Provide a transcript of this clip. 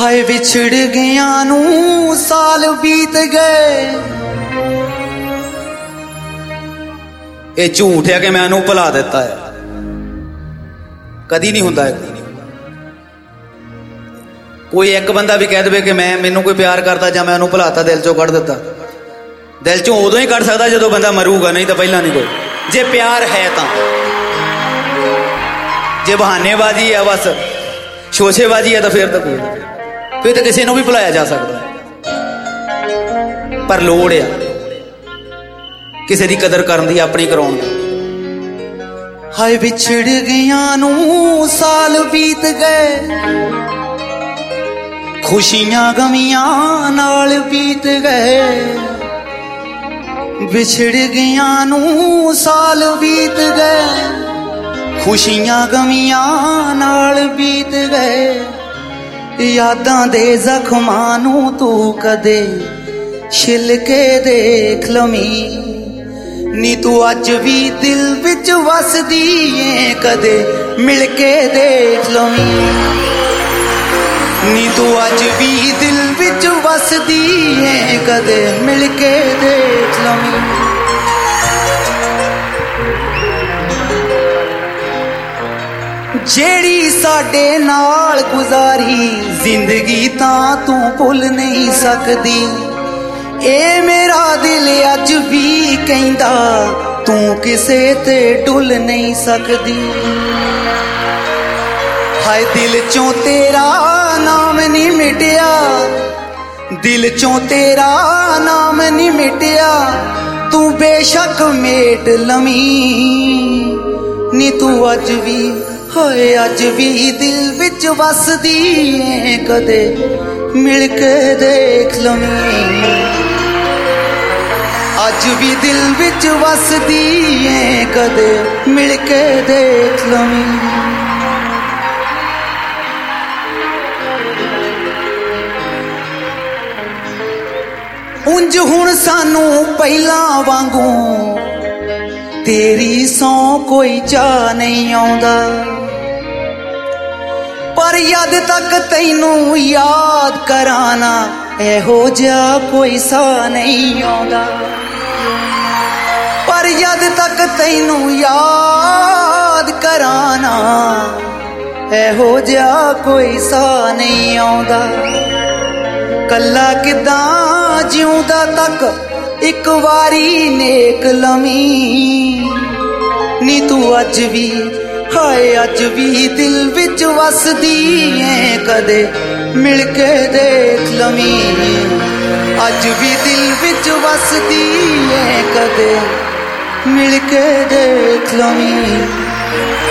हाय विछड़ गया नू साल बीत गए। ये झूठ है कि मैं इहनूं भुला दिता है, कदी नहीं हुंदा है। कोई एक बंदा भी कह दे कि मैनू कोई प्यार करता जां मैं उहनूं भुलाता, दिल चों कढ़ दिता। दिल चों उदों ही कढ़ सकदा जदों बंदा मरूगा, नहीं तो पहला नहीं कोई। जे प्यार है तां, जे बहानेबाजी है बस शोशेबाजी है तो फिर तो किसी को भी भुलाया जा सकता है। पर लोड़ है किसी की कदर करन दी, अपनी कराउण दी। हाय विछड़ गया नू साल बीत गए, खुशियां गमियां नाल बीत गए। विछड़ गया नू साल बीत गए, खुशियां गमियां नाल बीत गए। यादां दे जख्मां नू तू कदे छिल के देख लवीं, नी तू अज भी दिल विच वसदी ऐ, कदे मिल के देख लवीं। नी तू अज भी दिल विच वसदी ऐ, कदे मिल के देख लवीं। जेड़ी साडे नाल गुजारी जिंदगी तां तू भुल नहीं सकदी। ए मेरा दिल अज भी कहंदा तू किसे ते डुल नहीं सकदी। हाय दिल चों तेरा नाम नहीं मिटिया, दिल चों तेरा नाम नहीं मिटिया। तू बेशक मेट लवीं, नी तू अज भी हाय अज भी दिल विच वसदी ऐ, कदे मिल के देख लवीं। अज भी दिल विच वसदी ऐ, कदे मिल के देख लवीं। उंज हुण सानू पहला वांगू तेरी सौ कोई चाह नहीं आउंदा, पर यद तक तैनू याद कराना एहो जा कोई सा नहीं आउंदा। पर यद तक तैनू याद कराना एहो जा कोई सा नहीं आउंदा। कल्ला किदां जिउंदा तक एक वारी नेक लवीं, नी तू अज भी हाय अज भी दिल विच वसदी ऐ, कदे मिल के देख लवीं। अज भी दिल विच वसदी ऐ, कदे मिल के देख लवीं।